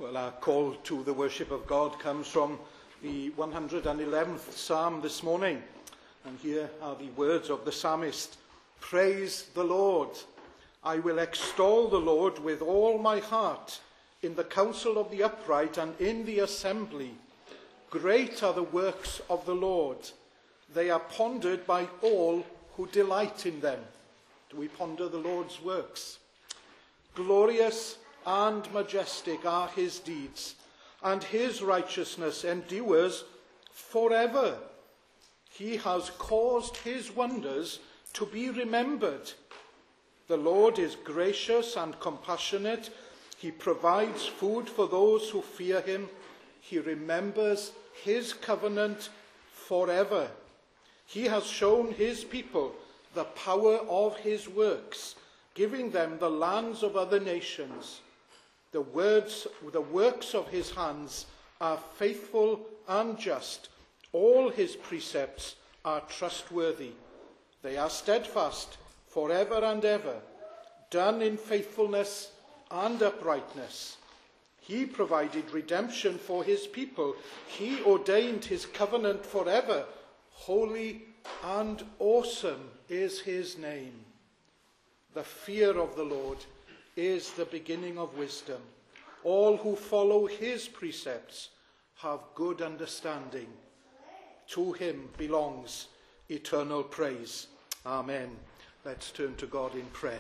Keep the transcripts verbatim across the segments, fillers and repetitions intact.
Well, our call to the worship of God comes from the one hundred eleventh Psalm this morning. And here are the words of the psalmist. Praise the Lord. I will extol the Lord with all my heart, in the council of the upright and in the assembly. Great are the works of the Lord. They are pondered by all who delight in them. Do we ponder the Lord's works? Glorious and majestic are his deeds, and his righteousness endures forever. He has caused his wonders to be remembered. The Lord is gracious and compassionate. He provides food for those who fear him. He remembers his covenant forever. He has shown his people the power of his works, giving them the lands of other nations. The words, the works of his hands are faithful and just. All his precepts are trustworthy. They are steadfast forever and ever, done in faithfulness and uprightness. He provided redemption for his people. He ordained his covenant forever. Holy and awesome is his name. The fear of the Lord is the beginning of wisdom. All who follow his precepts have good understanding. To him belongs eternal praise. Amen. Let's turn to God in prayer.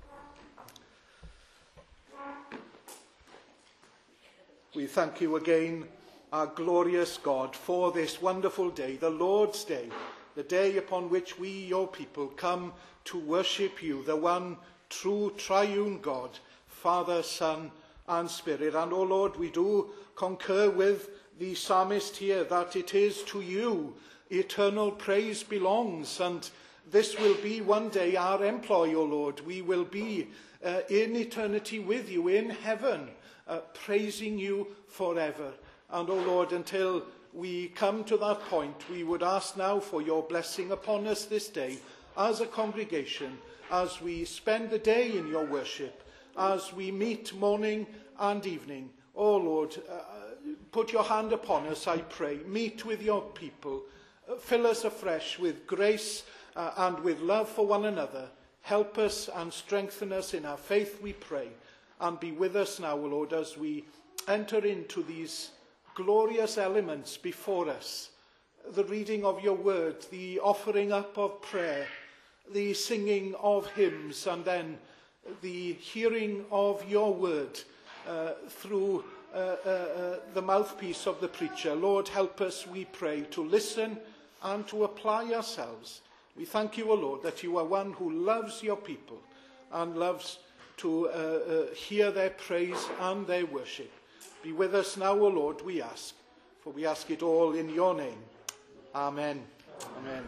We thank you again, our glorious God, for this wonderful day, the Lord's Day, the day upon which we, your people, come to worship you, the one true triune God, Father, Son, and Spirit. And, O Lord, we do concur with the psalmist here that it is to you eternal praise belongs, and this will be one day our employ, O Lord. We will be uh, in eternity with you in heaven, uh, praising you forever. And, O Lord, until we come to that point, we would ask now for your blessing upon us this day as a congregation, as we spend the day in your worship, as we meet morning and evening. Oh Lord, uh, put your hand upon us, I pray. Meet with your people. Uh, fill us afresh with grace uh, and with love for one another. Help us and strengthen us in our faith, we pray. And be with us now, O Lord, as we enter into these glorious elements before us. The reading of your word, the offering up of prayer, the singing of hymns, and then the hearing of your word uh, through uh, uh, uh, the mouthpiece of the preacher. Lord, help us, we pray, to listen and to apply ourselves. We thank you, O Lord, that you are one who loves your people and loves to uh, uh, hear their praise and their worship. Be with us now, O Lord, we ask, for we ask it all in your name. Amen. Amen.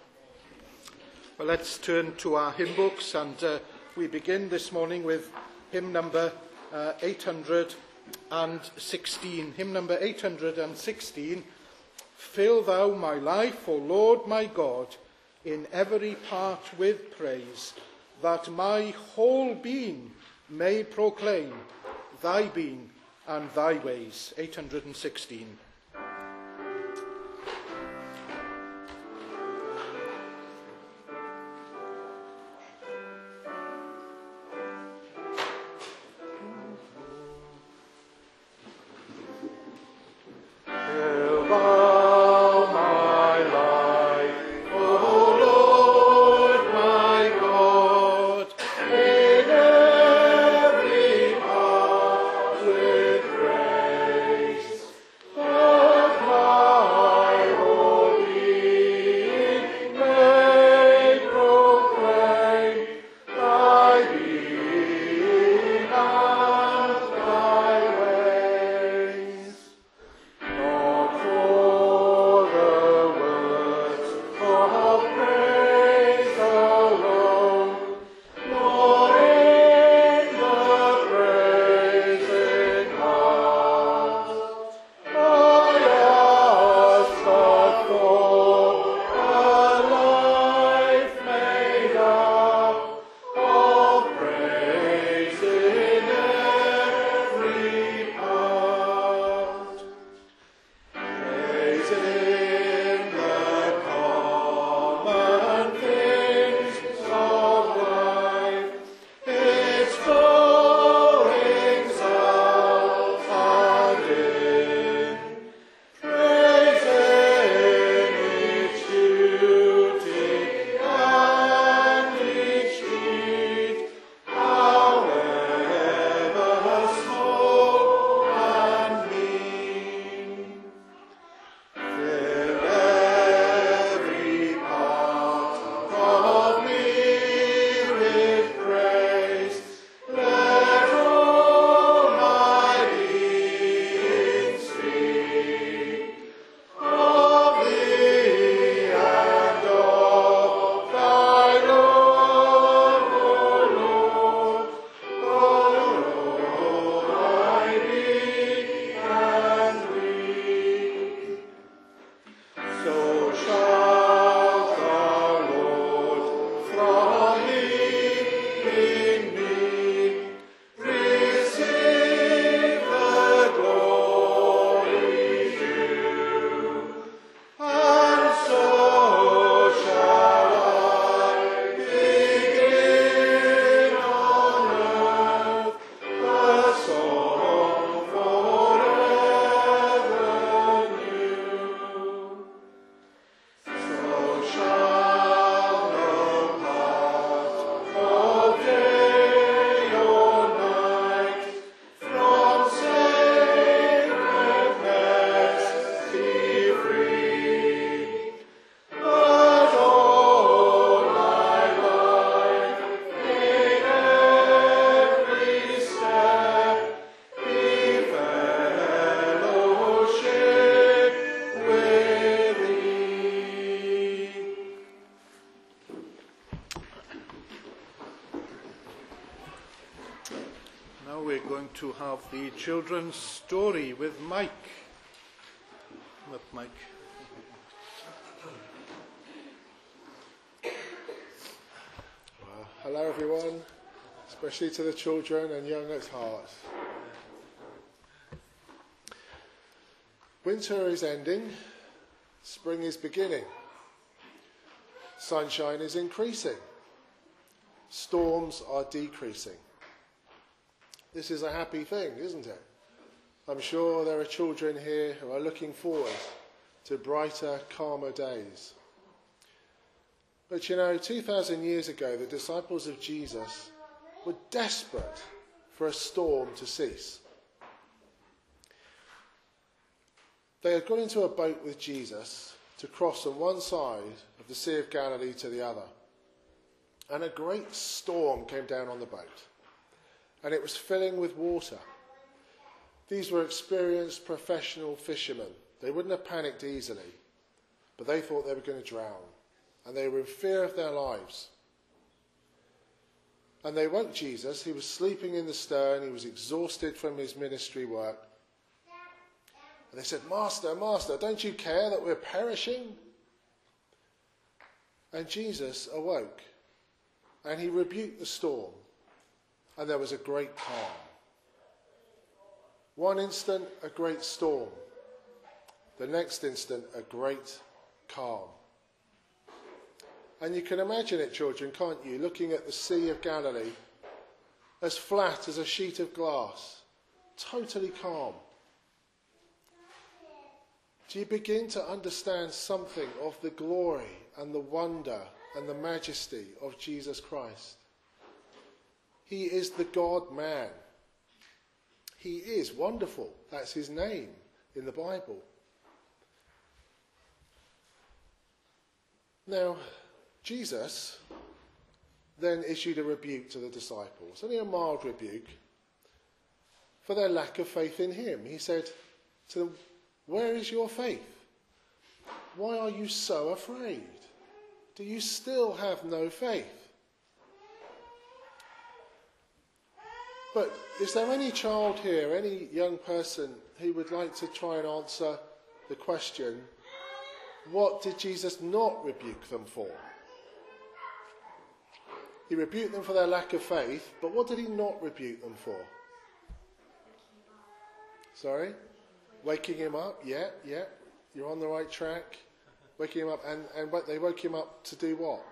Well, let's turn to our hymn books, and uh, we begin this morning with hymn number uh, eight hundred sixteen. Hymn number eight hundred sixteen. Fill thou my life, O Lord my God, in every part with praise, that my whole being may proclaim thy being and thy ways. eight hundred sixteen. Oh Now we're going to have the children's story with Mike. Come up, Mike. Well, hello everyone, especially to the children and young at heart. Winter is ending, spring is beginning. Sunshine is increasing. Storms are decreasing. This is a happy thing, isn't it? I'm sure there are children here who are looking forward to brighter, calmer days. But you know, two thousand years ago, the disciples of Jesus were desperate for a storm to cease. They had got into a boat with Jesus to cross from one side of the Sea of Galilee to the other. And a great storm came down on the boat, and it was filling with water. These were experienced professional fishermen. They wouldn't have panicked easily, but they thought they were going to drown, and they were in fear of their lives. And they woke Jesus. He was sleeping in the stern. He was exhausted from his ministry work. And they said, "Master, Master, don't you care that we're perishing?" And Jesus awoke, and he rebuked the storm, and there was a great calm. One instant, a great storm. The next instant, a great calm. And you can imagine it, children, can't you? Looking at the Sea of Galilee, as flat as a sheet of glass, totally calm. Do you begin to understand something of the glory and the wonder and the majesty of Jesus Christ? He is the God-man. He is wonderful. That's his name in the Bible. Now, Jesus then issued a rebuke to the disciples, only a mild rebuke, for their lack of faith in him. He said to them, "Where is your faith? Why are you so afraid? Do you still have no faith?" But is there any child here, any young person who would like to try and answer the question, what did Jesus not rebuke them for? He rebuked them for their lack of faith, but what did he not rebuke them for? Sorry? Waking him up? Yeah, yeah. You're on the right track. Waking him up. And, and what, they woke him up to do what?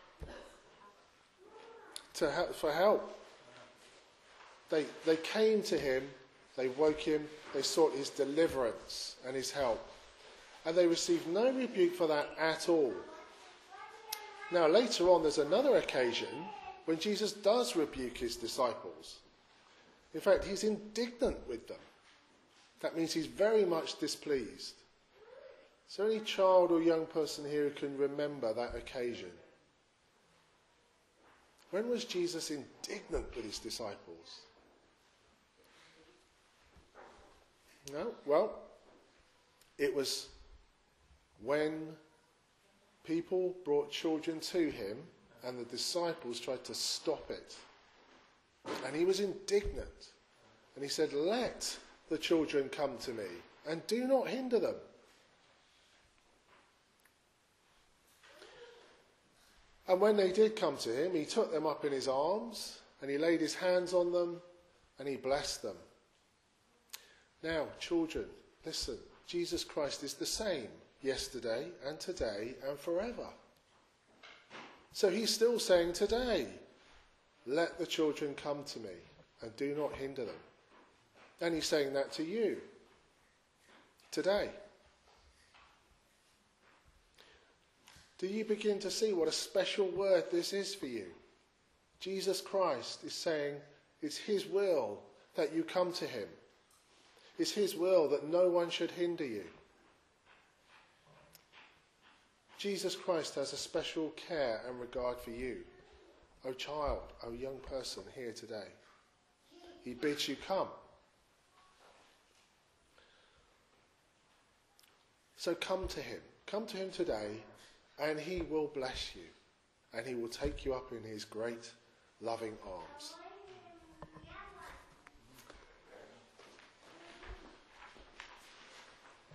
To help, for help. They, they came to him, they woke him, they sought his deliverance and his help. And they received no rebuke for that at all. Now, later on, there's another occasion when Jesus does rebuke his disciples. In fact, he's indignant with them. That means he's very much displeased. Is there any child or young person here who can remember that occasion? When was Jesus indignant with his disciples? No? Well, it was when people brought children to him and the disciples tried to stop it. And he was indignant. And he said, "Let the children come to me and do not hinder them." And when they did come to him, he took them up in his arms and he laid his hands on them and he blessed them. Now, children, listen, Jesus Christ is the same yesterday and today and forever. So he's still saying today, let the children come to me and do not hinder them. And he's saying that to you today. Do you begin to see what a special word this is for you? Jesus Christ is saying it's his will that you come to him. It's his will that no one should hinder you. Jesus Christ has a special care and regard for you, O child, O young person here today. He bids you come. So come to him. Come to him today, and he will bless you, and he will take you up in his great loving arms.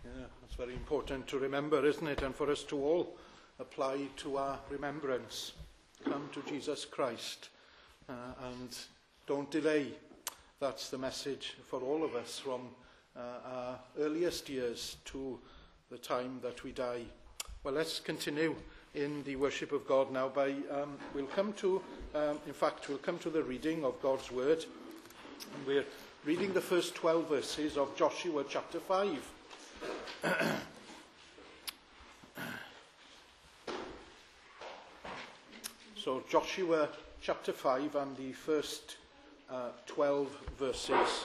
Yeah, that's very important to remember, isn't it? And for us to all apply to our remembrance. Come to Jesus Christ uh, and don't delay. That's the message for all of us from uh, our earliest years to the time that we die. Well, let's continue in the worship of God now by, um, we'll come to, um, in fact, we'll come to the reading of God's Word. And we're reading the first twelve verses of Joshua chapter five. So Joshua chapter five and the first uh, twelve verses.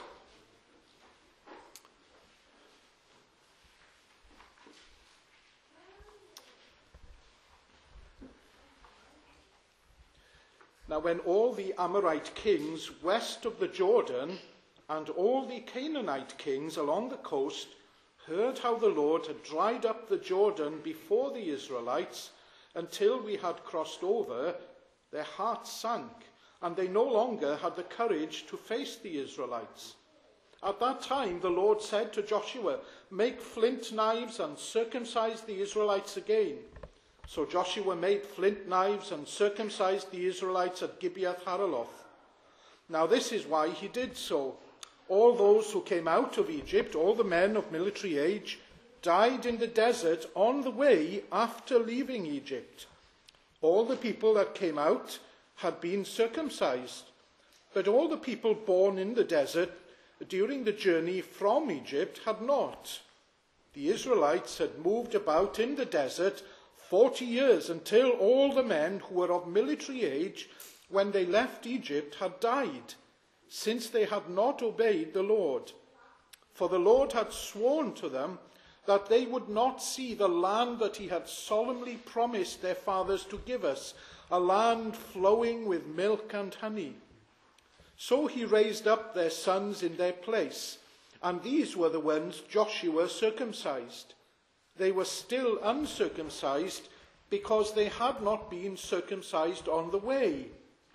Now when all the Amorite kings west of the Jordan and all the Canaanite kings along the coast heard how the Lord had dried up the Jordan before the Israelites until we had crossed over, their hearts sank, and they no longer had the courage to face the Israelites. At that time the Lord said to Joshua, "Make flint knives and circumcise the Israelites again." So Joshua made flint knives and circumcised the Israelites at Gibeath Haraloth. Now this is why he did so. All those who came out of Egypt, all the men of military age, died in the desert on the way after leaving Egypt. All the people that came out had been circumcised, but all the people born in the desert during the journey from Egypt had not. The Israelites had moved about in the desert forty years until all the men who were of military age when they left Egypt had died, since they had not obeyed the Lord. For the Lord had sworn to them that they would not see the land that he had solemnly promised their fathers to give us, a land flowing with milk and honey. So he raised up their sons in their place, and these were the ones Joshua circumcised. They were still uncircumcised because they had not been circumcised on the way.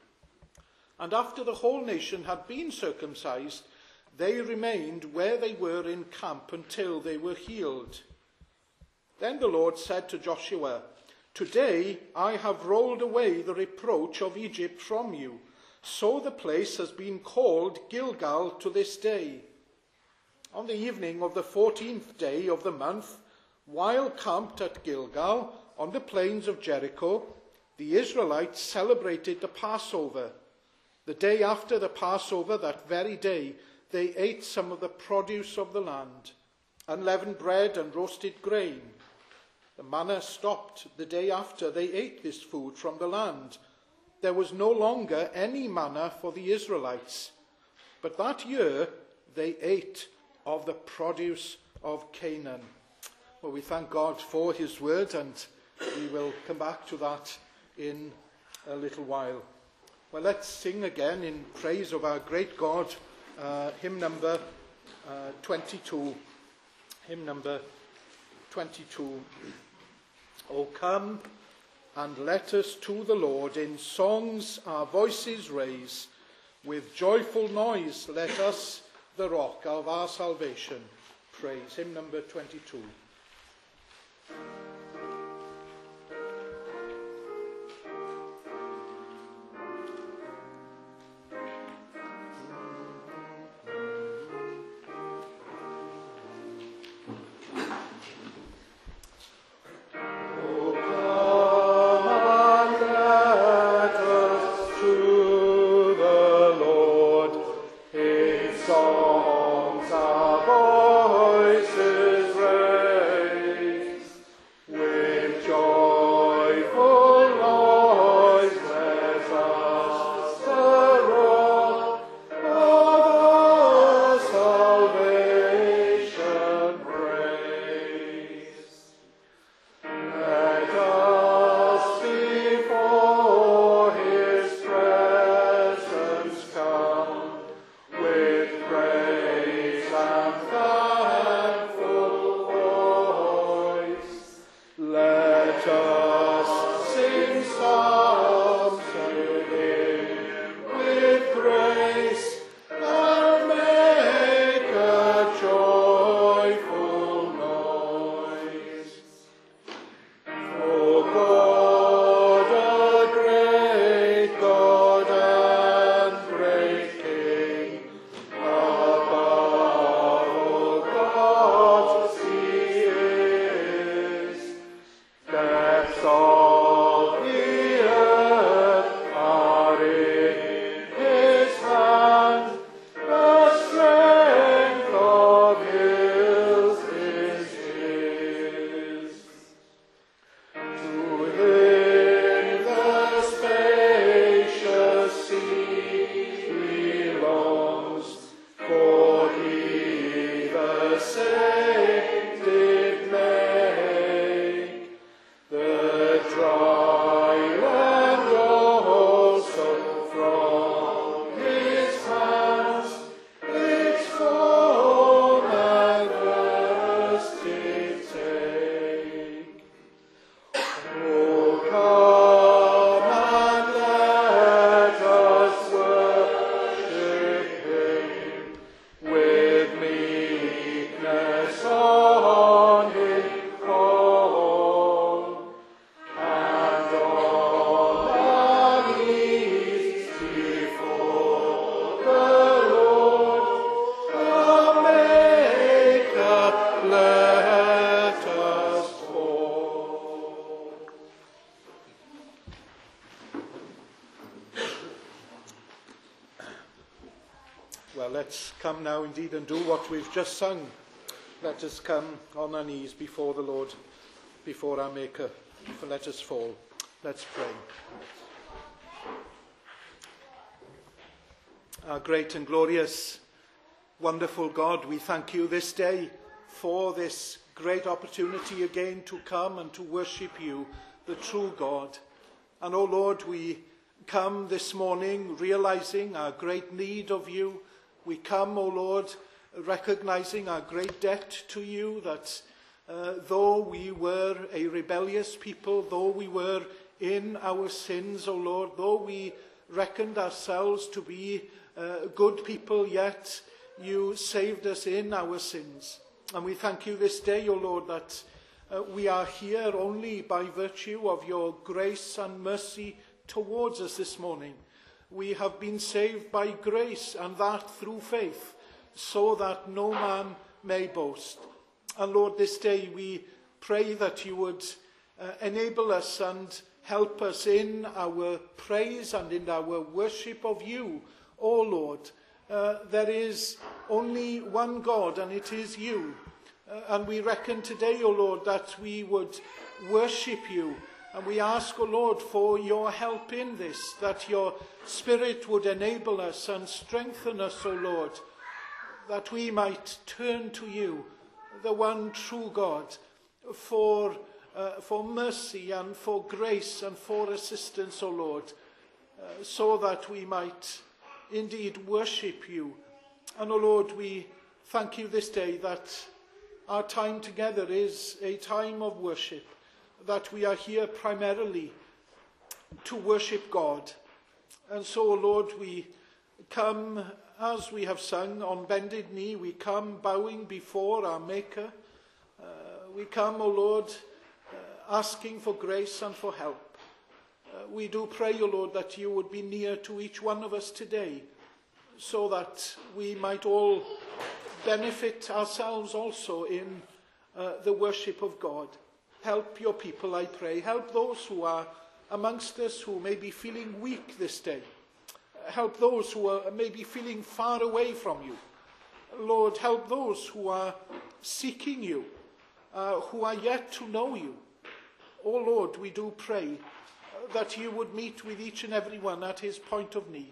And after the whole nation had been circumcised, they remained where they were in camp until they were healed. Then the Lord said to Joshua, "Today I have rolled away the reproach of Egypt from you." So the place has been called Gilgal to this day. On the evening of the fourteenth day of the month, while camped at Gilgal on the plains of Jericho, the Israelites celebrated the Passover. The day after the Passover, that very day, they ate some of the produce of the land, unleavened bread and roasted grain. The manna stopped the day after they ate this food from the land. There was no longer any manna for the Israelites, but that year they ate of the produce of Canaan. Well, we thank God for his word, and we will come back to that in a little while. Well, let's sing again in praise of our great God, uh, hymn number uh, twenty-two. Hymn number twenty-two. O come and let us to the Lord in songs our voices raise. With joyful noise let us the rock of our salvation praise. Hymn number twenty-two. Songs our voices raise. Well, let's come now indeed and do what we've just sung. Let us come on our knees before the Lord, before our Maker. Let us fall. Let's pray. Our great and glorious, wonderful God, we thank you this day for this great opportunity again to come and to worship you, the true God. And, O Lord, we come this morning realizing our great need of you. We come, O Lord, recognizing our great debt to you, that uh, though we were a rebellious people, though we were in our sins, O Lord, though we reckoned ourselves to be uh, good people, yet you saved us in our sins. And we thank you this day, O Lord, that uh, we are here only by virtue of your grace and mercy towards us this morning. We have been saved by grace, and that through faith, so that no man may boast. And Lord, this day we pray that you would uh, enable us and help us in our praise and in our worship of you, O Lord. Uh, there is only one God, and it is you. Uh, and we reckon today, O Lord, that we would worship you. And we ask, O Lord, for your help in this, that your Spirit would enable us and strengthen us, O Lord, that we might turn to you, the one true God, for, uh, for mercy and for grace and for assistance, O Lord, uh, so that we might indeed worship you. And, O Lord, we thank you this day that our time together is a time of worship, that we are here primarily to worship God. And so, Lord, we come, as we have sung, on bended knee. We come bowing before our Maker. Uh, we come, O Lord, uh, asking for grace and for help. Uh, we do pray, O Lord, that you would be near to each one of us today, so that we might all benefit ourselves also in uh, the worship of God. Help your people, I pray. Help those who are amongst us who may be feeling weak this day. Help those who are maybe feeling far away from you. Lord, help those who are seeking you, uh, who are yet to know you. Oh Lord, we do pray that you would meet with each and every one at his point of need.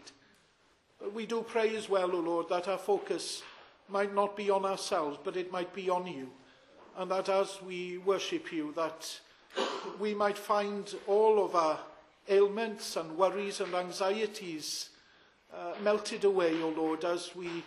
We do pray as well, O Lord, that our focus might not be on ourselves, but it might be on you. And that as we worship you, that we might find all of our ailments and worries and anxieties uh, melted away, O Lord, as we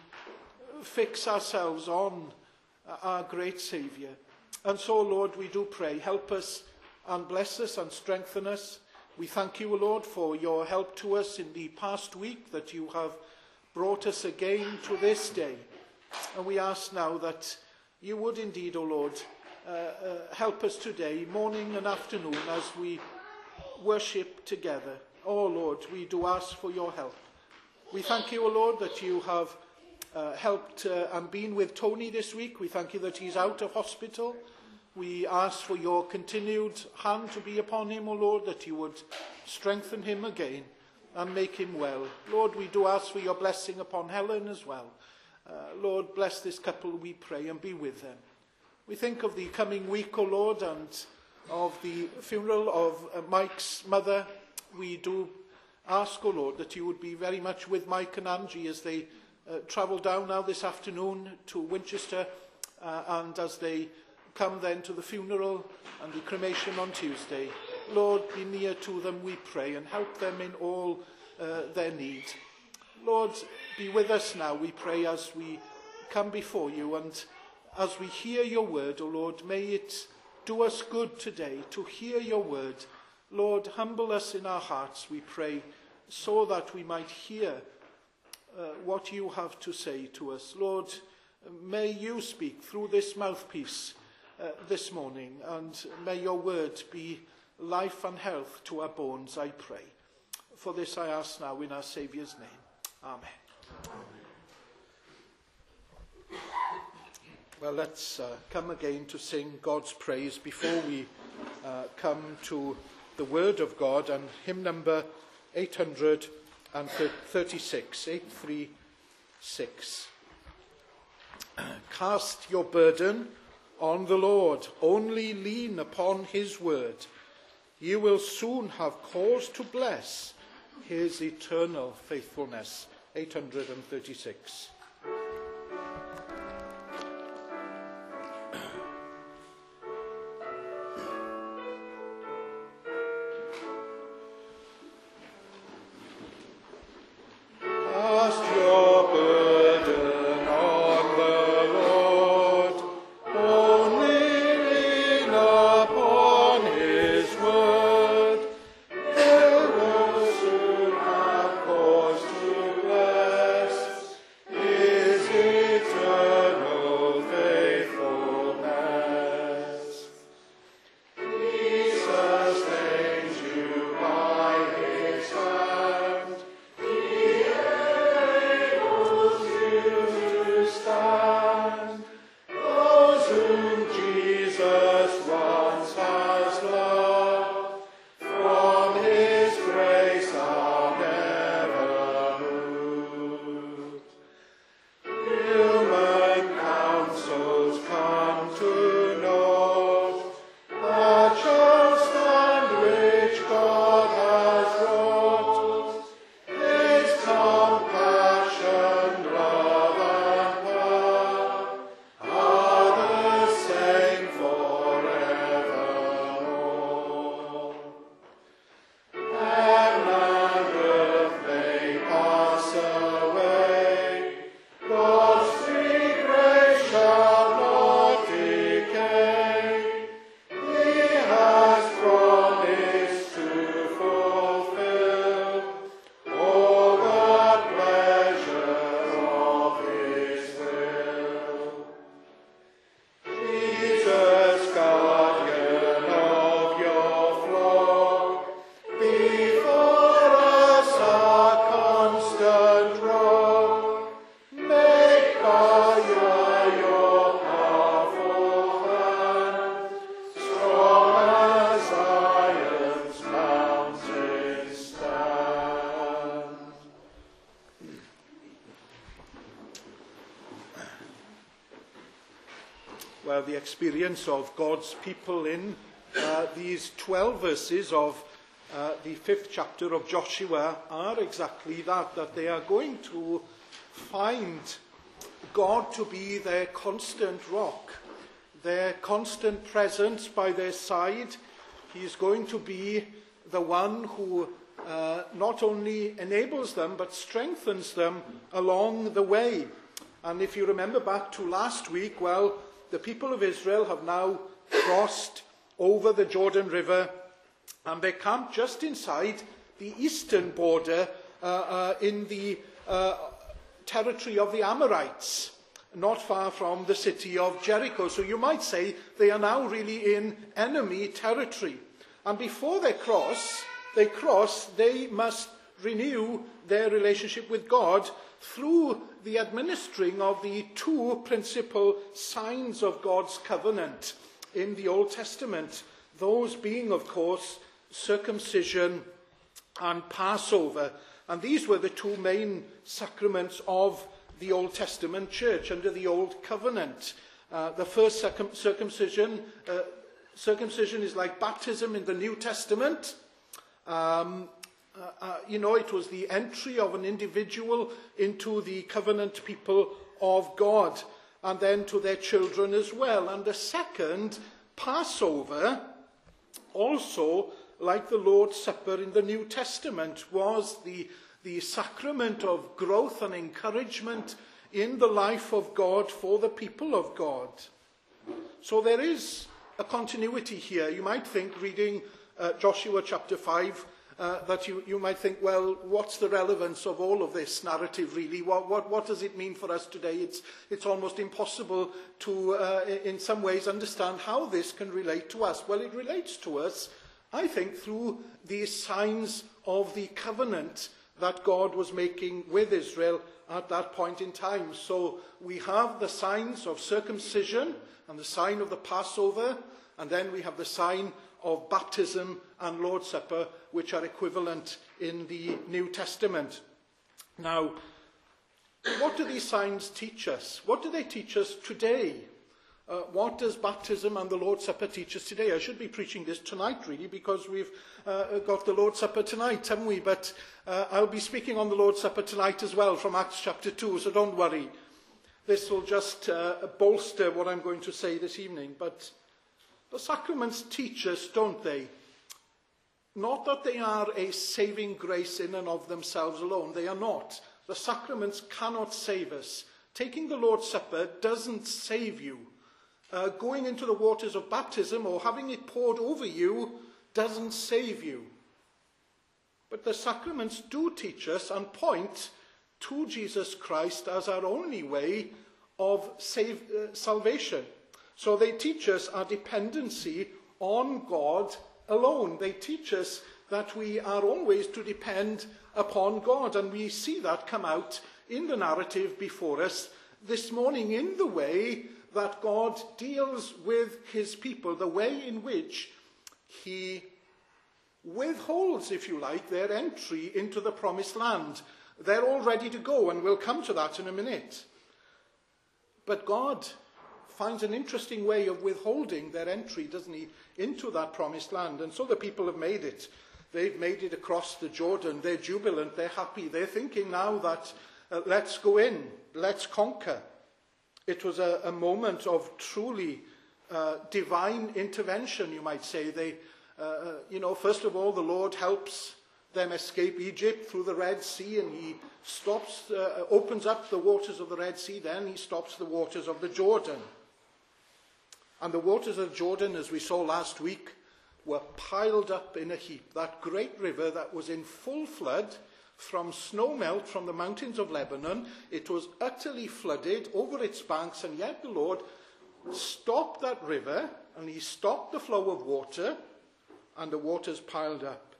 fix ourselves on our great Saviour. And so, Lord, we do pray, help us and bless us and strengthen us. We thank you, O Lord, for your help to us in the past week, that you have brought us again to this day. And we ask now that you would indeed, O Lord, uh, uh, help us today, morning and afternoon, as we worship together. Oh Lord, we do ask for your help. We thank you, O Lord, that you have uh, helped uh, and been with Tony this week. We thank you that he's out of hospital. We ask for your continued hand to be upon him, O Lord, that you would strengthen him again and make him well. Lord, we do ask for your blessing upon Helen as well. Uh, Lord, bless this couple, we pray, and be with them. We think of the coming week, O Lord, and of the funeral of uh, Mike's mother. We do ask, O Lord, that you would be very much with Mike and Angie as they uh, travel down now this afternoon to Winchester, uh, and as they come then to the funeral and the cremation on Tuesday. Lord, be near to them, we pray, and help them in all uh, their need. Lord, be with us now, we pray, as we come before you, and as we hear your word, O Lord, may it do us good today to hear your word. Lord, humble us in our hearts, we pray, so that we might hear uh, what you have to say to us. Lord, may you speak through this mouthpiece uh, this morning, and may your word be life and health to our bones, I pray. For this I ask now in our Saviour's name. Amen. Well, let's uh, come again to sing God's praise before we uh, come to the Word of God, and hymn number eight hundred thirty-six, eight three six. Cast your burden on the Lord, only lean upon his word. You will soon have cause to bless his eternal faithfulness. eight hundred thirty-six. Well, the experience of God's people in uh, these twelve verses of uh, the fifth chapter of Joshua are exactly that, that they are going to find God to be their constant rock, their constant presence by their side. He is going to be the one who uh, not only enables them, but strengthens them along the way. And if you remember back to last week, well, the people of Israel have now crossed over the Jordan River, and they camped just inside the eastern border uh, uh, in the uh, territory of the Amorites, not far from the city of Jericho. So you might say they are now really in enemy territory. And before they cross, they cross, they must renew their relationship with God through the administering of the two principal signs of God's covenant in the Old Testament, those being, of course, circumcision and Passover. And these were the two main sacraments of the Old Testament church under the Old Covenant. Uh, the first circum- circumcision, uh, circumcision is like baptism in the New Testament. Um, Uh, uh, you know, it was the entry of an individual into the covenant people of God, and then to their children as well. And the second, Passover, also, like the Lord's Supper in the New Testament, was the, the sacrament of growth and encouragement in the life of God for the people of God. So there is a continuity here. You might think, reading uh, Joshua chapter five, Uh, that you, you might think, well, what's the relevance of all of this narrative, really? What, what, what does it mean for us today? It's, it's almost impossible to, uh, in some ways, understand how this can relate to us. Well, it relates to us, I think, through the signs of the covenant that God was making with Israel at that point in time. So we have the signs of circumcision and the sign of the Passover, and then we have the sign of baptism and Lord's Supper, which are equivalent in the New Testament. Now, What do these signs teach us? What do they teach us today? Uh, what does baptism and the Lord's Supper teach us today? I should be preaching this tonight, really, because we've uh, got the Lord's Supper tonight, haven't we? But uh, I'll be speaking on the Lord's Supper tonight as well from Acts chapter two, so don't worry. This will just uh, bolster what I'm going to say this evening. But the sacraments teach us, don't they? Not that they are a saving grace in and of themselves alone. They are not. The sacraments cannot save us. Taking the Lord's Supper doesn't save you. Uh, going into the waters of baptism or having it poured over you doesn't save you. But the sacraments do teach us and point to Jesus Christ as our only way of save, uh, salvation. So they teach us our dependency on God alone. They teach us that we are always to depend upon God, and we see that come out in the narrative before us this morning in the way that God deals with his people, the way in which he withholds, if you like, their entry into the promised land. They're all ready to go, and we'll come to that in a minute. But God finds an interesting way of withholding their entry, doesn't he, into that promised land. And so the people have made it. They've made it across the Jordan. They're jubilant. They're happy. They're thinking now that uh, let's go in. Let's conquer. It was a, a moment of truly uh, divine intervention, you might say. They, uh, you know, first of all, the Lord helps them escape Egypt through the Red Sea, and he stops, uh, opens up the waters of the Red Sea. Then he stops the waters of the Jordan. And the waters of Jordan, as we saw last week, were piled up in a heap. That great river that was in full flood from snow melt from the mountains of Lebanon, it was utterly flooded over its banks, and yet the Lord stopped that river, and he stopped the flow of water, and the waters piled up,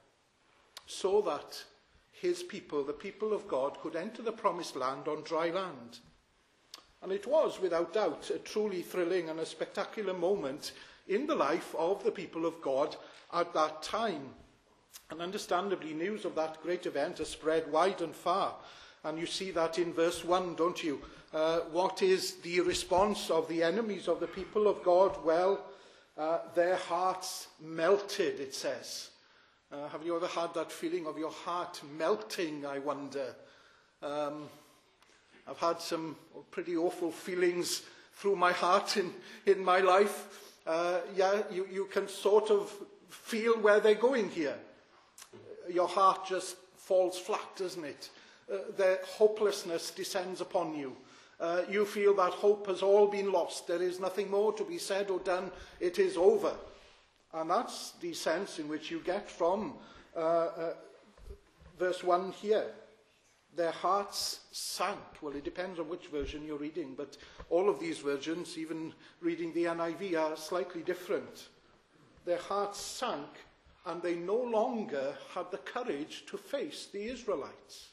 so that his people, the people of God, could enter the promised land on dry land. And it was, without doubt, a truly thrilling and a spectacular moment in the life of the people of God at that time. And understandably, news of that great event has spread wide and far. And you see that in verse one, don't you? Uh, what is the response of the enemies of the people of God? Well, uh, their hearts melted, it says. Uh, have you ever had that feeling of your heart melting, I wonder? Um, I've had some pretty awful feelings through my heart in, in my life. Uh, yeah, you, you can sort of feel where they're going here. Your heart just falls flat, doesn't it? Uh, their hopelessness descends upon you. Uh, you feel that hope has all been lost. There is nothing more to be said or done. It is over. And that's the sense in which you get from uh, uh, verse one here. Their hearts sank. Well, it depends on which version you're reading, but all of these versions, even reading the N I V, are slightly different. Their hearts sank, and they no longer had the courage to face the Israelites.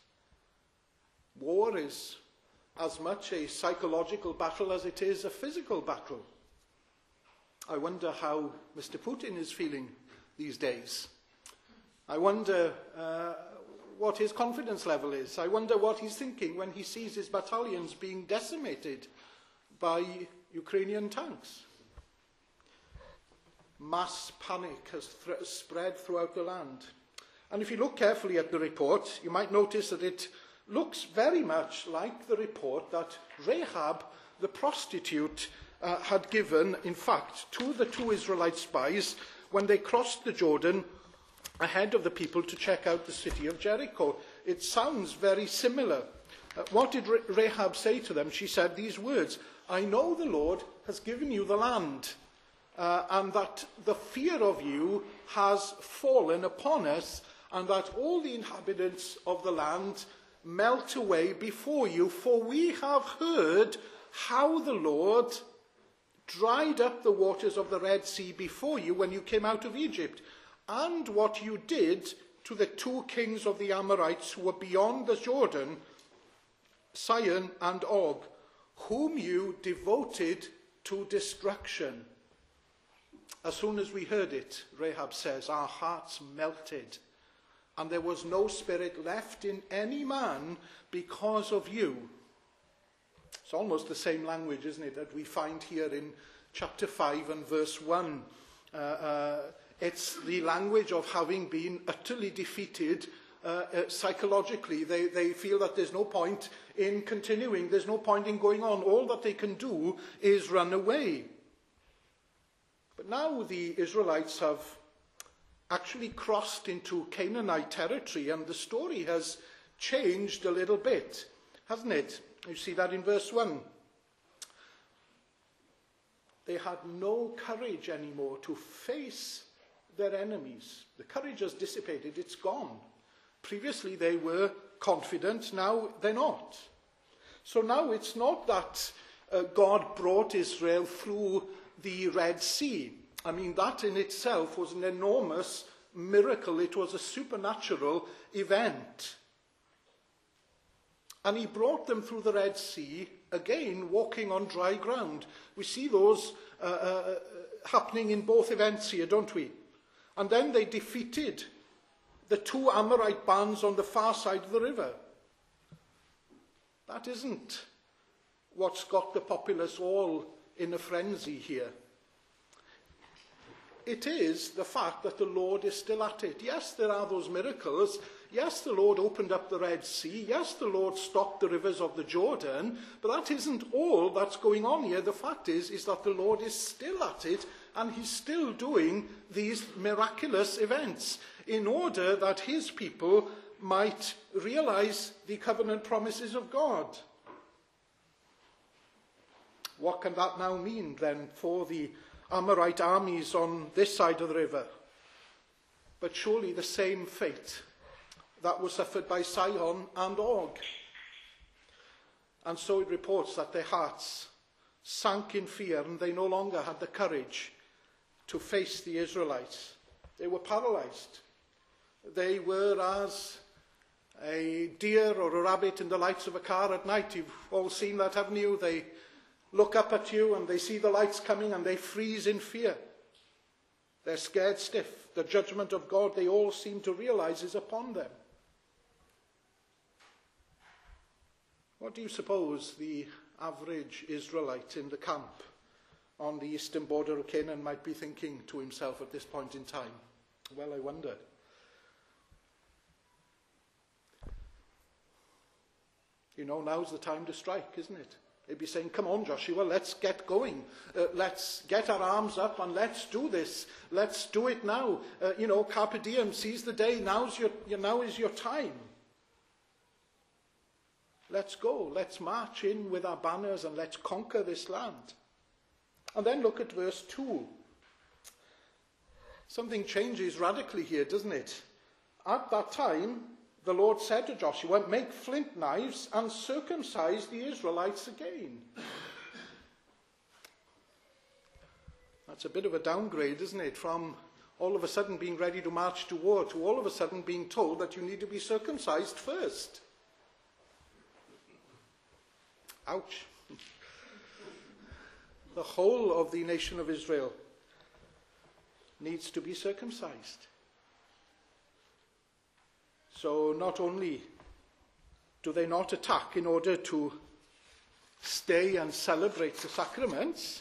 War is as much a psychological battle as it is a physical battle. I wonder how Mister Putin is feeling these days. I wonder uh, what his confidence level is. I wonder what he's thinking when he sees his battalions being decimated by Ukrainian tanks. Mass panic has th- spread throughout the land. And if you look carefully at the report, you might notice that it looks very much like the report that Rahab, the prostitute, uh, had given, in fact, to the two Israelite spies when they crossed the Jordan ahead of the people to check out the city of Jericho. It sounds very similar. Uh, what did Rahab say to them? She said these words, "I know the Lord has given you the land, uh, and that the fear of you has fallen upon us, and that all the inhabitants of the land melt away before you, for we have heard how the Lord dried up the waters of the Red Sea before you when you came out of Egypt, and what you did to the two kings of the Amorites who were beyond the Jordan, Sihon and Og, whom you devoted to destruction." As soon as we heard it, Rahab says, our hearts melted, and there was no spirit left in any man because of you. It's almost the same language, isn't it, that we find here in chapter five and verse one. Uh, uh, it's the language of having been utterly defeated uh, uh, psychologically. They, they feel that there's no point in continuing, there's no point in going on. All that they can do is run away. But now the Israelites have actually crossed into Canaanite territory, and the story has changed a little bit, hasn't it? You see that in verse one. They had no courage anymore to face their enemies. The courage has dissipated, it's gone. Previously they were confident, now they're not. So now it's not that uh, God brought Israel through the Red Sea. I mean, that in itself was an enormous miracle. It was a supernatural event. And he brought them through the Red Sea, again walking on dry ground. We see those uh, uh, happening in both events here, don't we? And then they defeated the two Amorite bands on the far side of the river. That isn't what's got the populace all in a frenzy here. It is the fact that the Lord is still at it. Yes, there are those miracles. Yes, the Lord opened up the Red Sea. Yes, the Lord stopped the rivers of the Jordan. But that isn't all that's going on here. The fact is, is that the Lord is still at it, and he's still doing these miraculous events in order that his people might realize the covenant promises of God. What can that now mean then for the Amorite armies on this side of the river? But surely the same fate that was suffered by Sihon and Og. And so it reports that their hearts sank in fear, and they no longer had the courage to face the Israelites. They were paralyzed. They were as a deer or a rabbit in the lights of a car at night. You've all seen that, haven't you? They look up at you and they see the lights coming and they freeze in fear. They're scared stiff. The judgment of God, they all seem to realize, is upon them. What do you suppose the average Israelite in the camp on the eastern border of Canaan might be thinking to himself at this point in time? Well, I wonder. You know, now's the time to strike, isn't it? They'd be saying, come on, Joshua, let's get going. Uh, let's get our arms up and let's do this. Let's do it now. Uh, you know, carpe diem, seize the day. Now's your, now is your time. Let's go. Let's march in with our banners and let's conquer this land. And then look at verse two. Something changes radically here, doesn't it? At that time, the Lord said to Joshua, make flint knives and circumcise the Israelites again. That's a bit of a downgrade, isn't it? From all of a sudden being ready to march to war to all of a sudden being told that you need to be circumcised first. Ouch. The whole of the nation of Israel needs to be circumcised. So not only do they not attack in order to stay and celebrate the sacraments,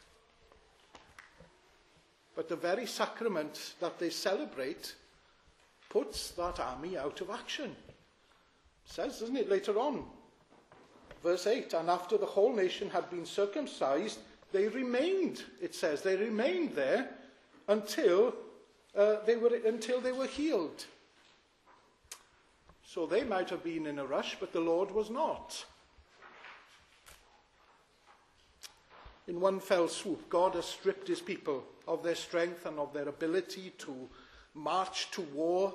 but the very sacrament that they celebrate puts that army out of action. It says, doesn't it, later on, verse eight, and after the whole nation had been circumcised, they remained, it says, they remained there until uh, they were until they were healed. So they might have been in a rush, but the Lord was not. In one fell swoop, God has stripped his people of their strength and of their ability to march to war.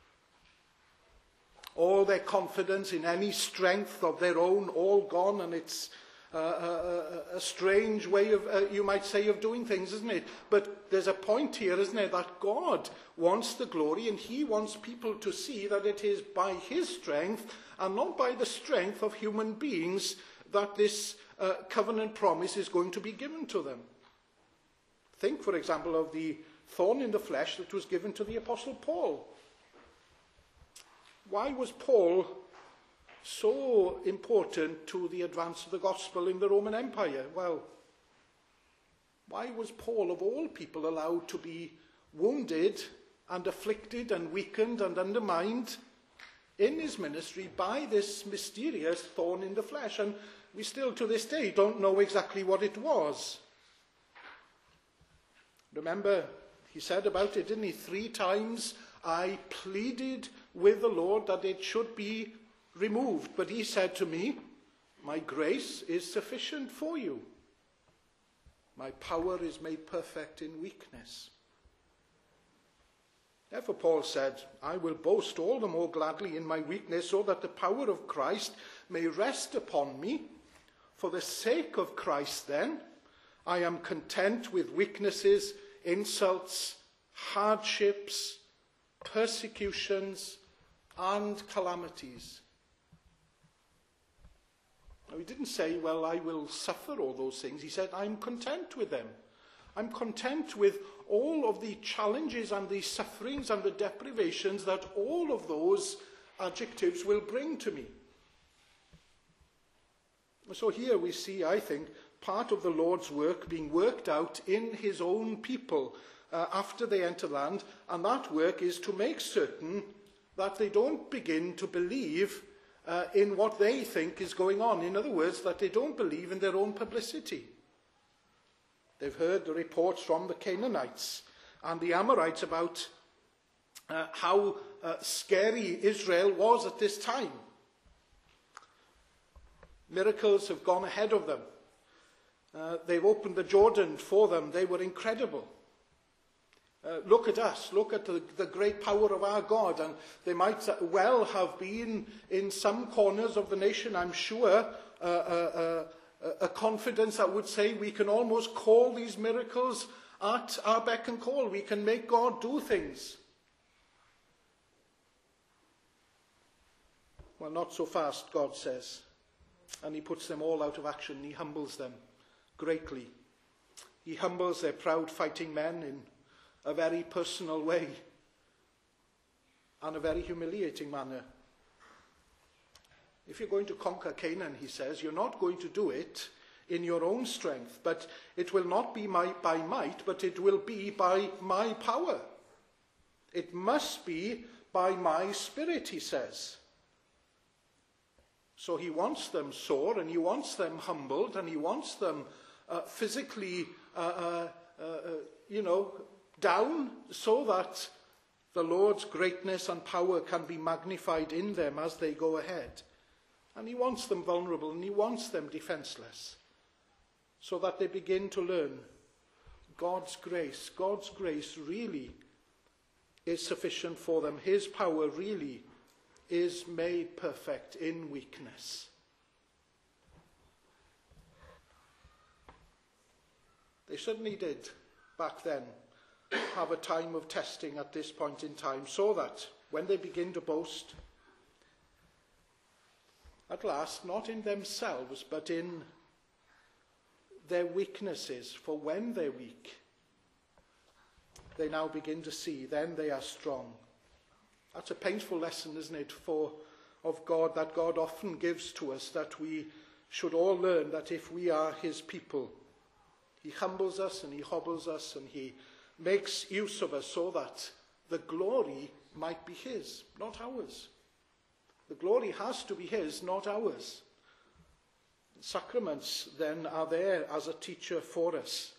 All their confidence in any strength of their own, all gone, and it's uh, a, a strange way of, uh, you might say, of doing things, isn't it? But there's a point here, isn't there, that God wants the glory, and he wants people to see that it is by his strength and not by the strength of human beings that this uh, covenant promise is going to be given to them. Think, for example, of the thorn in the flesh that was given to the Apostle Paul. Why was Paul so important to the advance of the gospel in the Roman Empire? Well, why was Paul, of all people, allowed to be wounded and afflicted and weakened and undermined in his ministry by this mysterious thorn in the flesh? And we still to this day don't know exactly what it was. Remember, he said about it, didn't he? Three times I pleaded with the Lord that it should be removed. But he said to me, my grace is sufficient for you. My power is made perfect in weakness. Therefore Paul said, I will boast all the more gladly in my weakness, so that the power of Christ may rest upon me. For the sake of Christ, then, I am content with weaknesses, insults, hardships, persecutions, and calamities. Now, he didn't say, well, I will suffer all those things. He said, I'm content with them. I'm content with all of the challenges and the sufferings and the deprivations that all of those adjectives will bring to me. So here we see, I think, part of the Lord's work being worked out in his own people uh, after they enter land, and that work is to make certain that they don't begin to believe uh, in what they think is going on. In other words, that they don't believe in their own publicity. They've heard the reports from the Canaanites and the Amorites about uh, how uh, scary Israel was at this time. Miracles have gone ahead of them. Uh, they've opened the Jordan for them. They were incredible. Uh, look at us. Look at the, the great power of our God. And they might well have been in some corners of the nation, I'm sure, uh, uh, uh, a confidence that would say we can almost call these miracles at our beck and call. We can make God do things. Well, not so fast, God says. And he puts them all out of action. He humbles them greatly. He humbles their proud fighting men in a very personal way and a very humiliating manner. If you're going to conquer Canaan, he says, you're not going to do it in your own strength, but it will not be my, by might, but it will be by my power. It must be by my spirit, he says. So he wants them sore, and he wants them humbled, and he wants them uh, physically, uh, uh, uh, you know, down, so that the Lord's greatness and power can be magnified in them as they go ahead. And he wants them vulnerable, and he wants them defenseless, so that they begin to learn God's grace. God's grace really is sufficient for them. His power really is made perfect in weakness. They certainly did, back then, have a time of testing at this point in time, so that when they begin to boast, at last, not in themselves, but in their weaknesses, for when they're weak, they now begin to see, then they are strong. That's a painful lesson, isn't it, for of God, that God often gives to us, that we should all learn that if we are his people, he humbles us and he hobbles us and he makes use of us so that the glory might be his, not ours. The glory has to be his, not ours. Sacraments, then, are there as a teacher for us.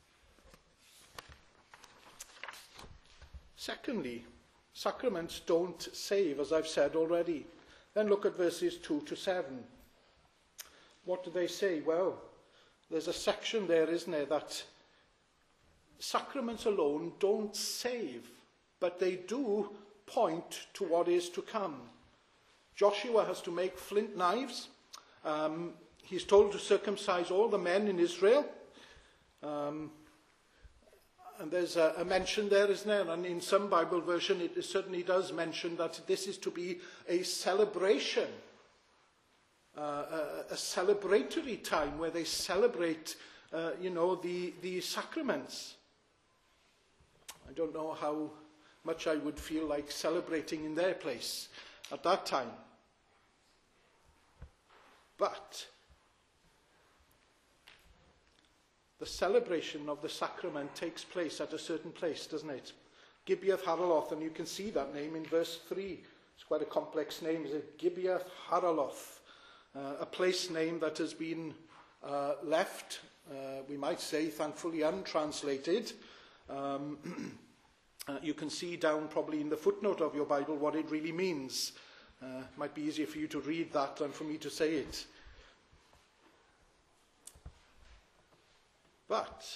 Secondly, sacraments don't save, as I've said already. Then look at verses two to seven. What do they say? Well, there's a section there, isn't there, that sacraments alone don't save, but they do point to what is to come. Joshua has to make flint knives. Um, he's told to circumcise all the men in Israel. Um, and there's a, a mention there, isn't there? And in some Bible version, it certainly does mention that this is to be a celebration, uh, a, a celebratory time where they celebrate, uh, you know, the, the sacraments. I don't know how much I would feel like celebrating in their place at that time. But the celebration of the sacrament takes place at a certain place, doesn't it? Gibeath Haraloth, and you can see that name in verse three. It's quite a complex name, is it? Gibeath Haraloth, uh, a place name that has been uh, left, uh, we might say, thankfully untranslated. Um, uh, you can see down probably in the footnote of your Bible what it really means. Uh, it might be easier for you to read that than for me to say it. But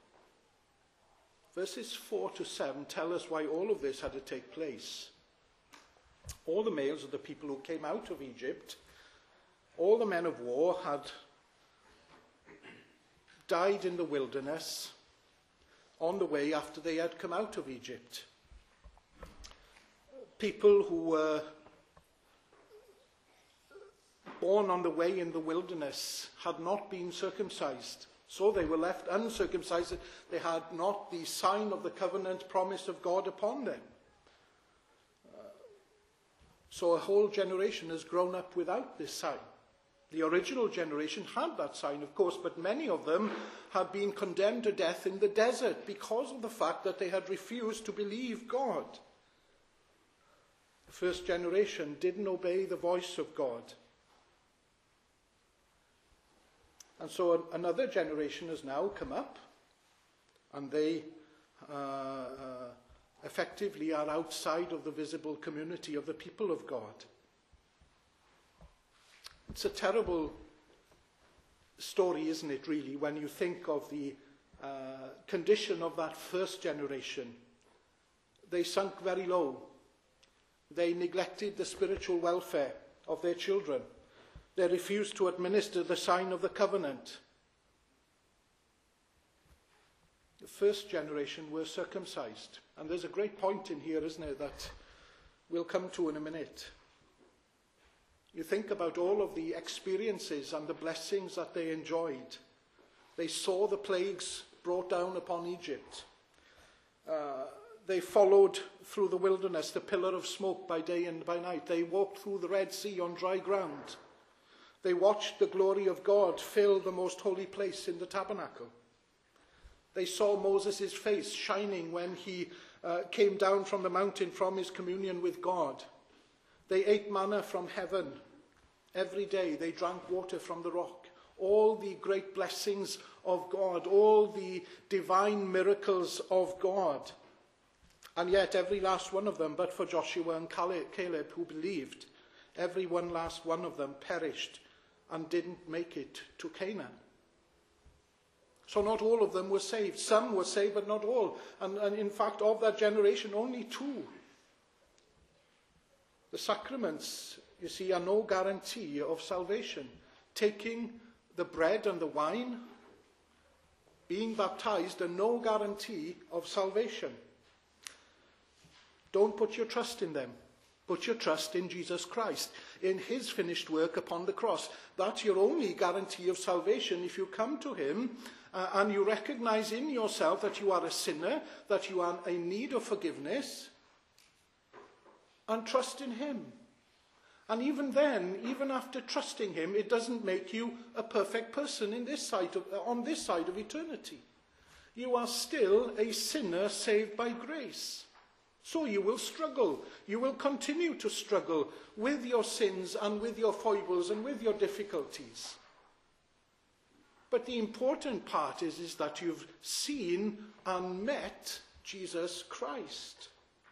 verses four to seven tell us why all of this had to take place. All the males of the people who came out of Egypt, all the men of war had died in the wilderness on the way after they had come out of Egypt. People who were born on the way in the wilderness had not been circumcised. So they were left uncircumcised. They had not the sign of the covenant promise of God upon them. Uh, so a whole generation has grown up without this sign. The original generation had that sign, of course, but many of them had been condemned to death in the desert because of the fact that they had refused to believe God. The first generation didn't obey the voice of God. And so another generation has now come up, and they uh, uh, effectively are outside of the visible community of the people of God. It's a terrible story, isn't it, really, when you think of the uh, condition of that first generation. They sunk very low. They neglected the spiritual welfare of their children. They refused to administer the sign of the covenant. The first generation were circumcised. And there's a great point in here, isn't it, that we'll come to in a minute. You think about all of the experiences and the blessings that they enjoyed. They saw the plagues brought down upon Egypt. Uh, they followed through the wilderness, the pillar of smoke by day and by night. They walked through the Red Sea on dry ground. They watched the glory of God fill the most holy place in the tabernacle. They saw Moses' face shining when he uh, came down from the mountain from his communion with God. They ate manna from heaven. Every day they drank water from the rock. All the great blessings of God, all the divine miracles of God. And yet every last one of them, but for Joshua and Caleb who believed, every one last one of them perished and didn't make it to Canaan. So not all of them were saved. Some were saved, but not all. And, and in fact, of that generation, only two. The sacraments, you see, are no guarantee of salvation. Taking the bread and the wine, being baptized, are no guarantee of salvation. Don't put your trust in them. Put your trust in Jesus Christ, in his finished work upon the cross. That's your only guarantee of salvation. If you come to him uh, and you recognize in yourself that you are a sinner, that you are in need of forgiveness, and trust in him. And even then, even after trusting him, it doesn't make you a perfect person in this side of, on this side of eternity. You are still a sinner saved by grace. So you will struggle. You will continue to struggle with your sins and with your foibles and with your difficulties. But the important part is, is that you've seen and met Jesus Christ.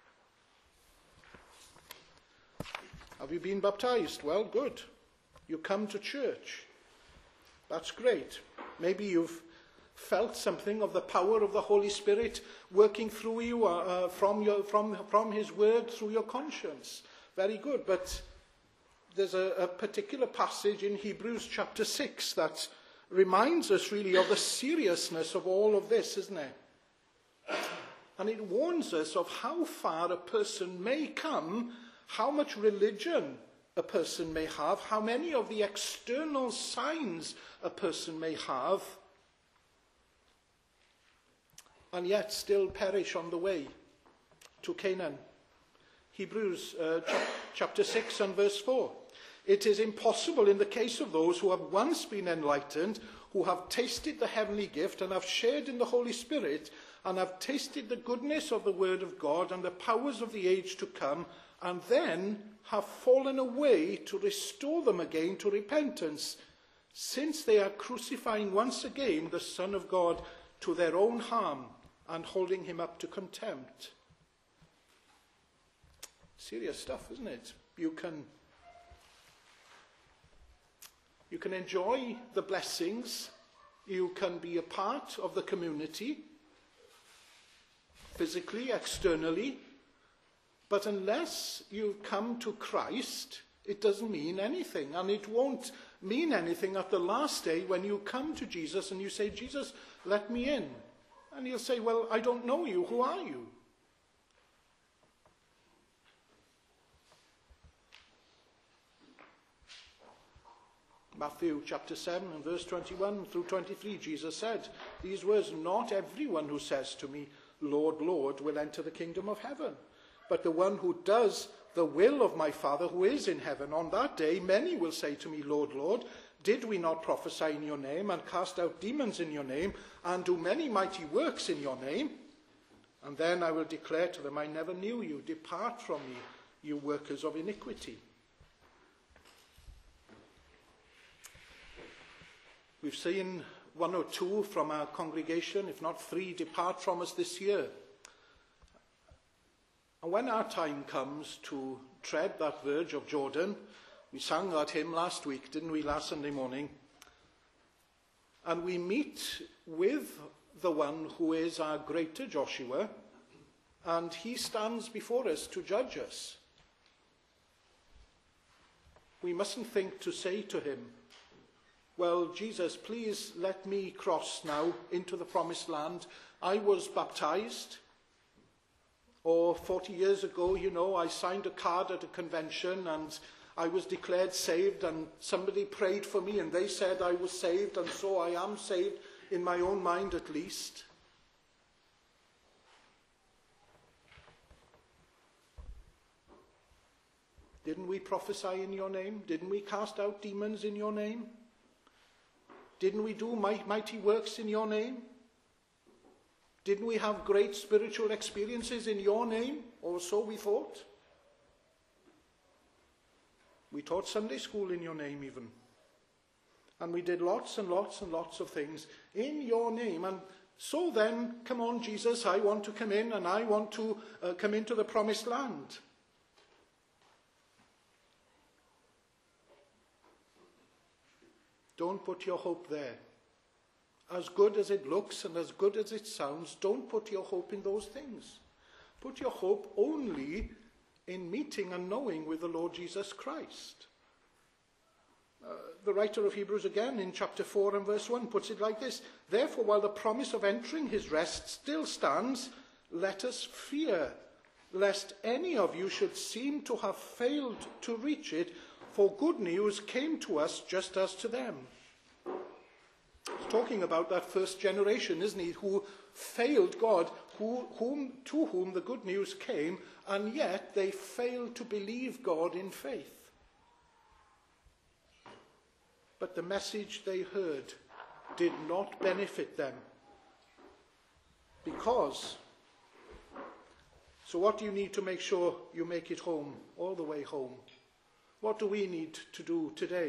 Have you been baptized? Well, good. You come to church. That's great. Maybe you've felt something of the power of the Holy Spirit working through you uh, uh, from, your, from, from his word through your conscience. Very good. But there's a, a particular passage in Hebrews chapter six that reminds us really of the seriousness of all of this, isn't it? And it warns us of how far a person may come, how much religion a person may have, how many of the external signs a person may have, and yet still perish on the way to Canaan. Hebrews uh, ch- chapter six and verse four. It is impossible in the case of those who have once been enlightened, who have tasted the heavenly gift and have shared in the Holy Spirit, and have tasted the goodness of the Word of God and the powers of the age to come, and then have fallen away, to restore them again to repentance, since they are crucifying once again the Son of God to their own harm and holding him up to contempt. Serious stuff, isn't it? You can, you can enjoy the blessings, you can be a part of the community, physically, externally, but unless you come to Christ, it doesn't mean anything, and it won't mean anything at the last day when you come to Jesus and you say, Jesus, let me in. And he'll say, well, I don't know you. Who are you? Matthew chapter seven and verse twenty-one through twenty-three, Jesus said these words, not everyone who says to me, Lord, Lord, will enter the kingdom of heaven, but the one who does the will of my Father who is in heaven. On that day, many will say to me, Lord, Lord, did we not prophesy in your name and cast out demons in your name and do many mighty works in your name? And then I will declare to them, I never knew you. Depart from me, you workers of iniquity. We've seen one or two from our congregation, if not three, depart from us this year. And when our time comes to tread that verge of Jordan, we sang that hymn last week, didn't we, last Sunday morning? And we meet with the one who is our greater Joshua, and he stands before us to judge us. We mustn't think to say to him, well, Jesus, please let me cross now into the promised land. I was baptized. Or forty years ago, you know, I signed a card at a convention and I was declared saved, and somebody prayed for me and they said I was saved, and so I am saved in my own mind at least. Didn't we prophesy in your name? Didn't we cast out demons in your name? Didn't we do mighty works in your name? Didn't we have great spiritual experiences in your name? Or so we thought. We taught Sunday school in your name even. And we did lots and lots and lots of things in your name. And so then, come on, Jesus, I want to come in and I want to uh, come into the promised land. Don't put your hope there. As good as it looks and as good as it sounds, don't put your hope in those things. Put your hope only in meeting and knowing with the Lord Jesus Christ. Uh, the writer of Hebrews again in chapter four and verse one puts it like this. Therefore, while the promise of entering his rest still stands, let us fear, lest any of you should seem to have failed to reach it, for good news came to us just as to them. He's talking about that first generation, isn't he, who failed God, who, whom, to whom the good news came, and yet they failed to believe God in faith. But the message they heard did not benefit them. Because, so what do you need to make sure you make it home, all the way home? What do we need to do today?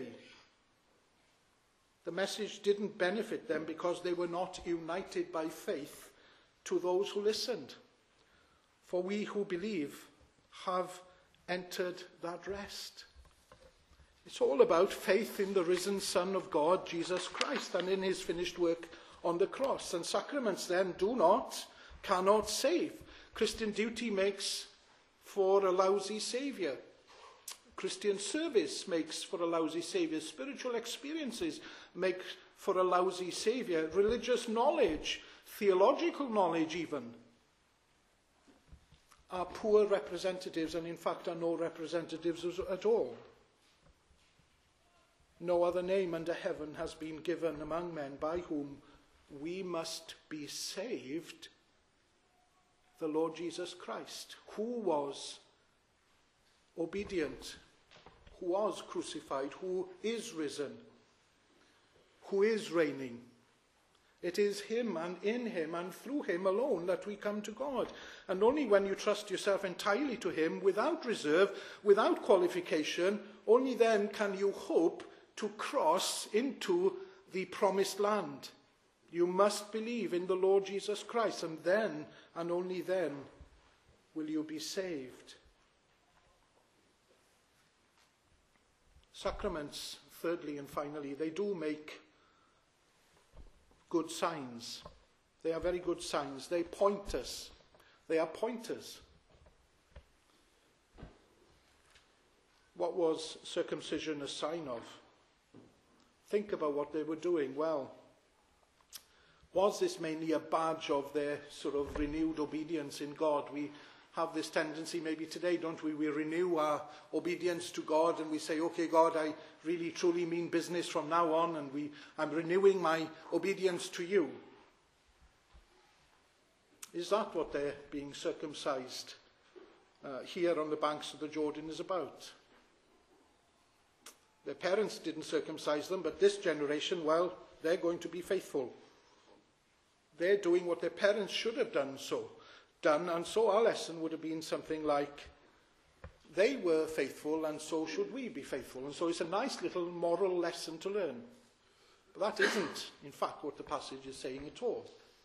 The message didn't benefit them because they were not united by faith to those who listened. For we who believe have entered that rest. It's all about faith in the risen Son of God, Jesus Christ, and in his finished work on the cross. And sacraments then do not, cannot save. Christian duty makes for a lousy saviour. Christian service makes for a lousy saviour. Spiritual experiences make for a lousy saviour. Religious knowledge, theological knowledge even, are poor representatives, and in fact are no representatives at all. No other name under heaven has been given among men by whom we must be saved, the Lord Jesus Christ, who was obedient, who was crucified, who is risen, who is reigning. It is him and in him and through him alone that we come to God. And only when you trust yourself entirely to him, without reserve, without qualification, only then can you hope to cross into the promised land. You must believe in the Lord Jesus Christ, and then, and only then, will you be saved. Sacraments, thirdly and finally, they do make good signs. They are very good signs. They point us. They are pointers. What was circumcision a sign of? Think about what they were doing. Well, was this mainly a badge of their sort of renewed obedience in God? We have this tendency maybe today, don't we? We renew our obedience to God and we say, okay, God, I really truly mean business from now on, and we, I'm renewing my obedience to you. Is that what they're being circumcised uh, here on the banks of the Jordan is about? Their parents didn't circumcise them, but this generation, well, they're going to be faithful. They're doing what their parents should have done so. Done, and so our lesson would have been something like, they were faithful and so should we be faithful. And so it's a nice little moral lesson to learn. But that isn't, in fact, what the passage is saying at all.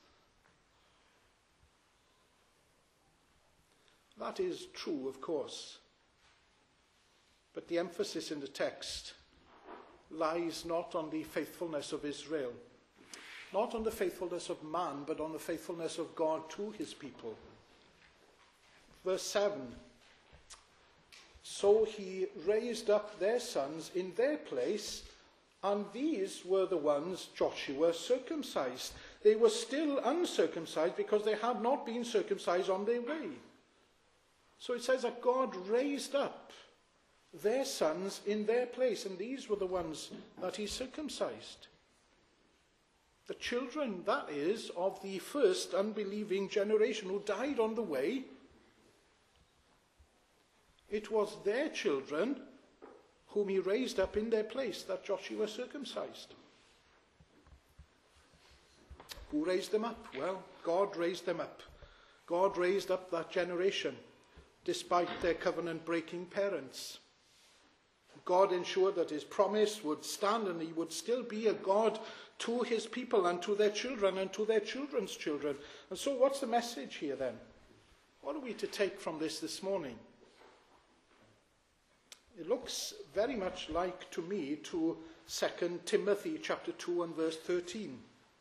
That is true, of course. But the emphasis in the text lies not on the faithfulness of Israel, not on the faithfulness of man, but on the faithfulness of God to his people. Verse seven, so he raised up their sons in their place, and these were the ones Joshua circumcised. They were still uncircumcised because they had not been circumcised on their way. So it says that God raised up their sons in their place, and these were the ones that he circumcised. The children, that is, of the first unbelieving generation who died on the way. It was their children whom he raised up in their place that Joshua circumcised. Who raised them up? Well, God raised them up. God raised up that generation despite their covenant-breaking parents. God ensured that his promise would stand, and he would still be a God to his people and to their children and to their children's children. And so what's the message here then? What are we to take from this this morning? It looks very much like, to me, to Second Timothy chapter two and verse thirteen.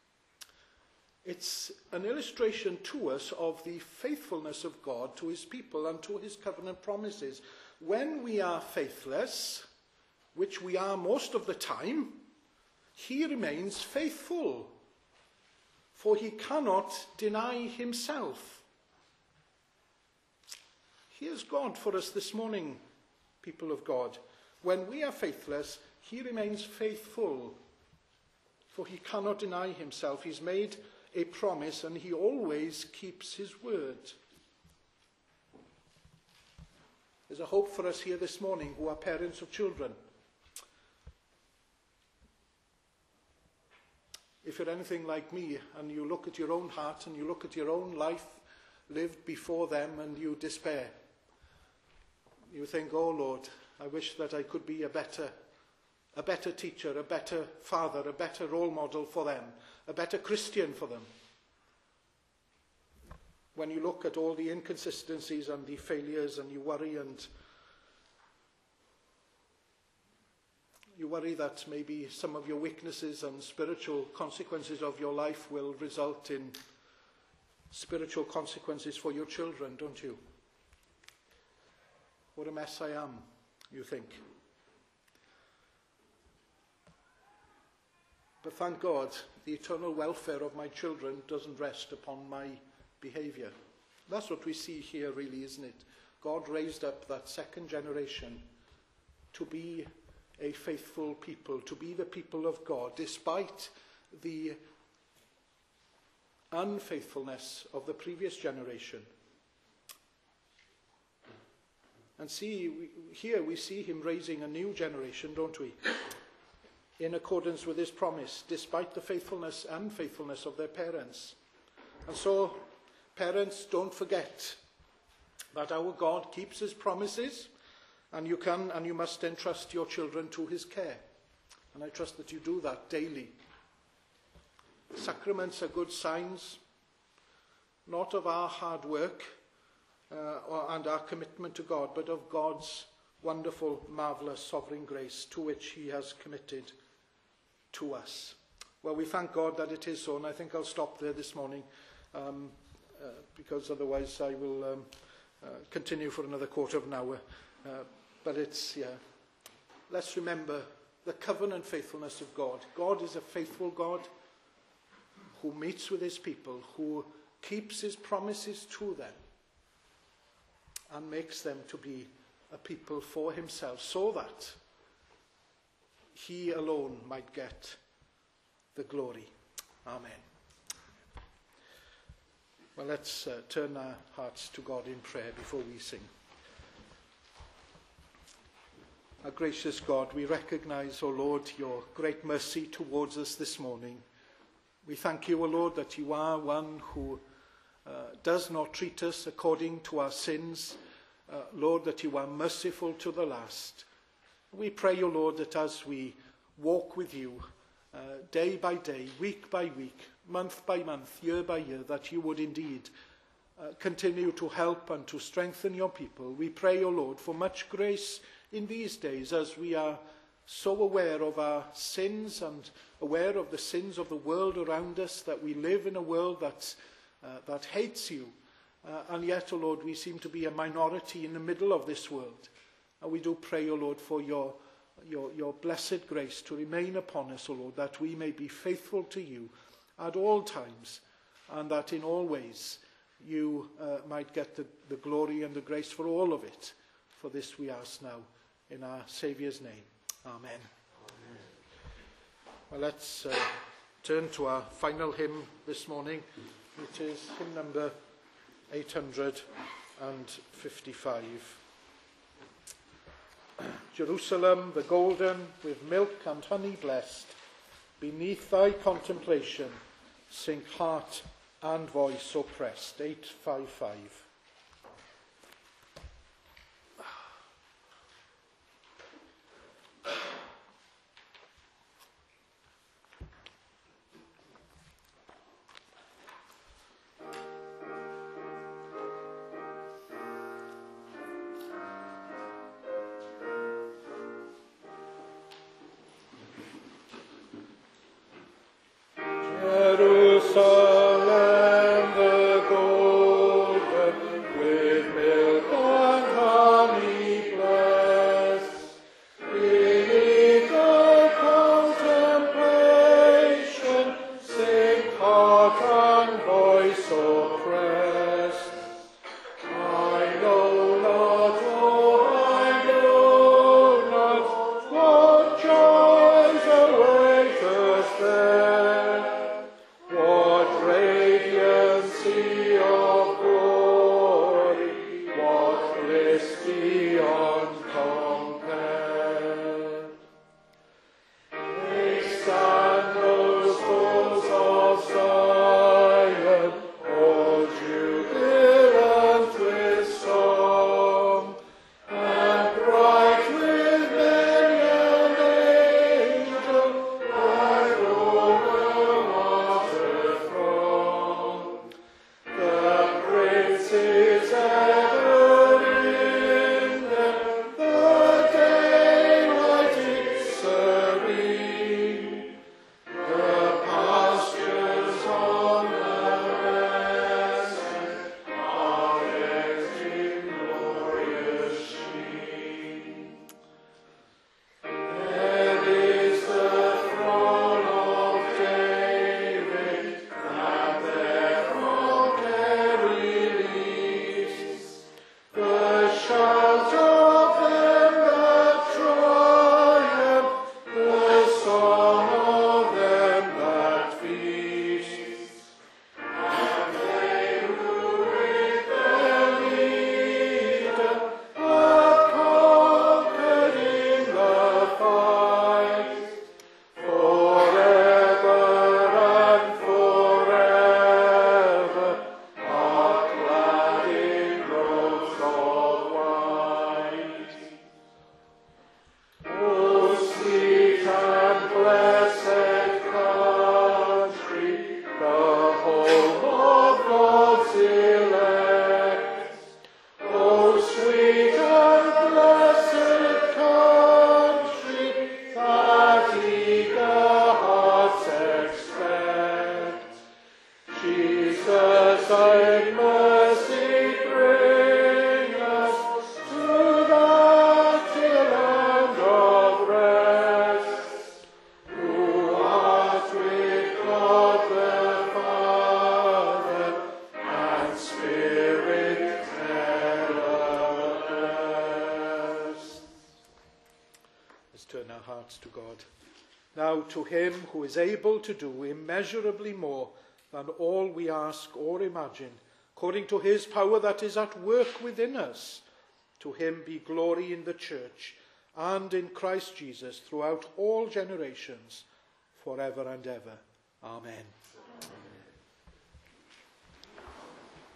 It's an illustration to us of the faithfulness of God to his people and to his covenant promises. When we are faithless, which we are most of the time, he remains faithful, for he cannot deny himself. Here's God for us this morning, people of God. When we are faithless, he remains faithful, for he cannot deny himself. He's made a promise, and he always keeps his word. There's a hope for us here this morning who are parents of children. If you're anything like me, and you look at your own heart and you look at your own life lived before them, and you despair, you think, oh Lord, I wish that I could be a better, a better teacher, a better father, a better role model for them, a better Christian for them. When you look at all the inconsistencies and the failures, and you worry, and you worry that maybe some of your weaknesses and spiritual consequences of your life will result in spiritual consequences for your children, don't you? What a mess I am, you think. But thank God, the eternal welfare of my children doesn't rest upon my behavior. That's what we see here, really, isn't it? God raised up that second generation to be a faithful people, to be the people of God, despite the unfaithfulness of the previous generation. And see, we, here we see him raising a new generation, don't we? In accordance with his promise, despite the faithfulness and unfaithfulness of their parents. And so, parents, don't forget that our God keeps his promises, and you can and you must entrust your children to his care. And I trust that you do that daily. Sacraments are good signs, not of our hard work uh, or, and our commitment to God, but of God's wonderful, marvellous, sovereign grace to which he has committed to us. Well, we thank God that it is so, and I think I'll stop there this morning, um, uh, because otherwise I will um, uh, continue for another quarter of an hour. Uh, but it's, yeah, let's remember the covenant faithfulness of God. God is a faithful God who meets with his people, who keeps his promises to them, and makes them to be a people for himself, so that he alone might get the glory. Amen. Well, let's uh, turn our hearts to God in prayer before we sing. Our gracious God, we recognize, O Lord, your great mercy towards us this morning. We thank you, O Lord, that you are one who uh, does not treat us according to our sins. Uh, Lord, that you are merciful to the last. We pray, O Lord, that as we walk with you uh, day by day, week by week, month by month, year by year, that you would indeed uh, continue to help and to strengthen your people. We pray, O Lord, for much grace in these days as we are so aware of our sins and aware of the sins of the world around us, that we live in a world that's, uh, that hates you. Uh, and yet, O Lord, we seem to be a minority in the middle of this world. And we do pray, O Lord, for your, your, your blessed grace to remain upon us, O Lord, that we may be faithful to you at all times, and that in all ways you uh, might get the, the glory and the grace for all of it. For this we ask now in our Saviour's name. Amen. Amen. Well, let's uh, turn to our final hymn this morning, which is hymn number eight hundred fifty-five. Jerusalem, the golden, with milk and honey blessed, beneath thy contemplation, sink heart and voice oppressed. eight fifty-five. Jerusalem, the golden blessed country, the home of God's elect. Oh, sweet and blessed country, that eager hearts expect. Jesus, in mercy bring us to that dear land of rest. Who art with God the Father and Spirit ever blessed. Let's turn our hearts to God. Now to him who is able to do immeasurably more than all we ask or imagine, according to his power that is at work within us. To him be glory in the church and in Christ Jesus throughout all generations, forever and ever. Amen.